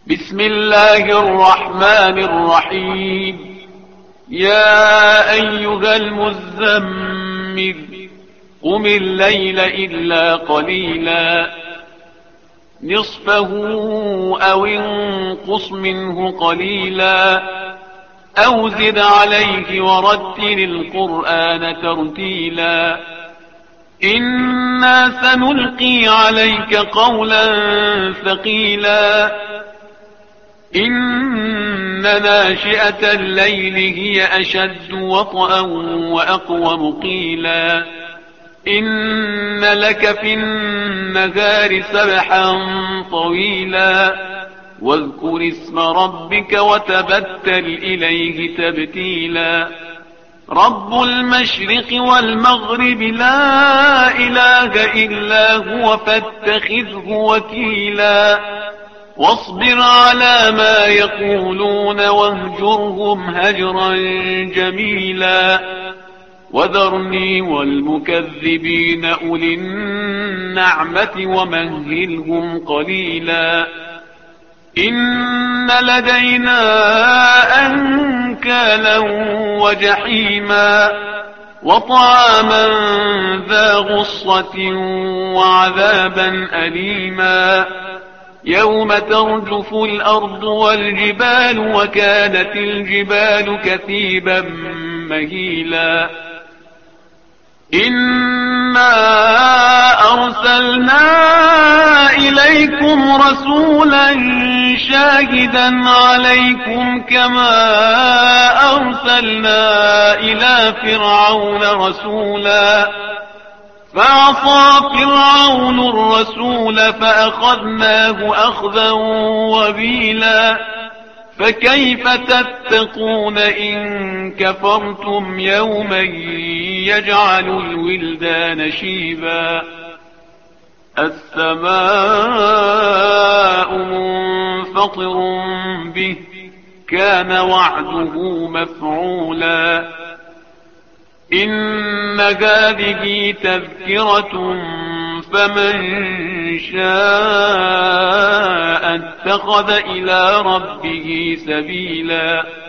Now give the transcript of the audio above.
بسم الله الرحمن الرحيم. يا أيها المزمل قم الليل إلا قليلا نصفه أو انقص منه قليلا أو زد عليه ورتل القرآن ترتيلا إنا سنلقي عليك قولا ثقيلا إن ناشئة الليل هي أشد وطئا وأقوم قيلا إن لك في النهار سبحا طويلا واذكر اسم ربك وتبتل إليه تبتيلا رب المشرق والمغرب لا إله إلا هو فاتخذه وكيلا واصبر على ما يقولون واهجرهم هجرا جميلا وذرني والمكذبين أولي النعمة ومهلهم قليلا إن لدينا أنكالا وجحيما وطعاما ذا غصة وعذابا أليما يوم ترجف الأرض والجبال وكانت الجبال كثيبا مهيلا إنا أرسلنا إليكم رسولا شاهدا عليكم كما أرسلنا إلى فرعون رسولا فعصى فرعون الرسول فأخذناه أخذا وبيلا فكيف تتقون إن كفرتم يوما يجعل الولدان شيبا السماء منفطر به كان وعده مفعولا إن هذه تذكرة فمن شاء اتخذ إلى ربه سبيلا